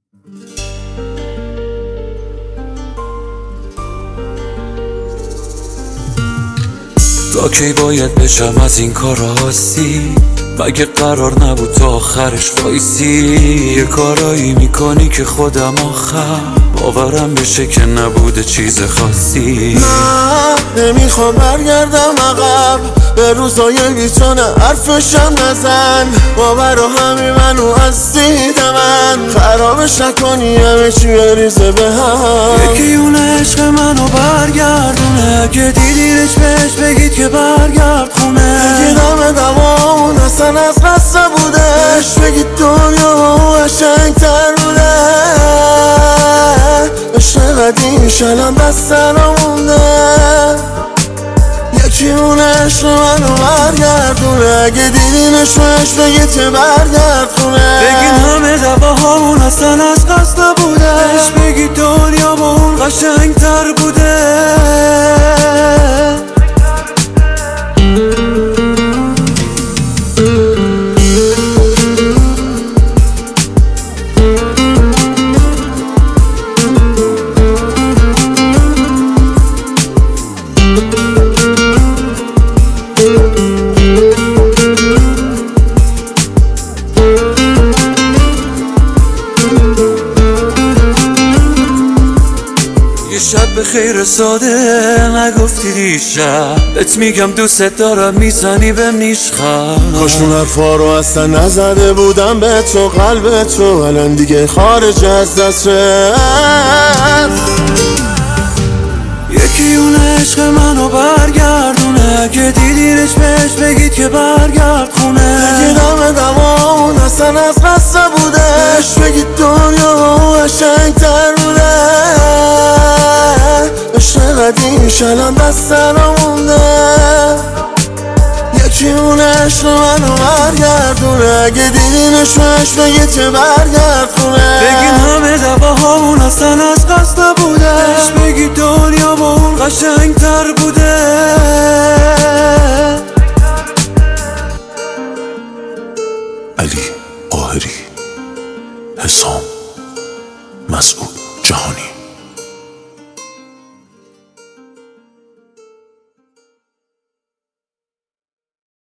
تا کی باید بشم از این کار راستی؟ مگه قرار نبود تا آخرش وایسی؟ یه کارایی میکنی که خودم آخر باورم بشه که نبوده چیز خاصی. نه نمیخوام برگردم عقب به روزای بیتونه، حرفشم نزن باور رو همین منو از دید من خرابش نکنی، همه چی بریزه به هم. یکی اون عشق منو برگردونه، اگه دیدینش بهش بگید که برگرد خونه. بگید همه دوامون اصلا از قصد بودش، بگید دنیا با اون قشنگ‌تر بوده. عشق قدیمیش الان دست مونده، یکی اون عشق منو برگردونه، اگه دیدینش بهش بگید که برگرد خونه. بگید همه دواهامون اصلا از قصد بودش، بگید دنیا با اون قشنگ‌تر بوده. شب به خیر ساده نگفتی دیشب، بهت میگم دوست دارم میزنی بهم نیشخم. کاش اون حرفا رو اصلا نزده بودم به تو، قلب تو الان دیگه خارج از دسترس. یکی اون عشق منو برگردونه، اگه دیدینش بهش بگید که برگرد خونه. بگید همه دوامون اصلا از قصد بودش، بگید دنیا با اون قشنگ‌تر بوده. عشق قدیمیش الان دست مونده، یکی اون عشق منو برگردونه، اگه دیدینش بهش بگید که برگرد خونه. بگید همه دواهامون اصلا از قصد بودش، بگید دنیا با اون قشنگ‌تر بوده. علی قاهری، حسام، مسعود جهانی.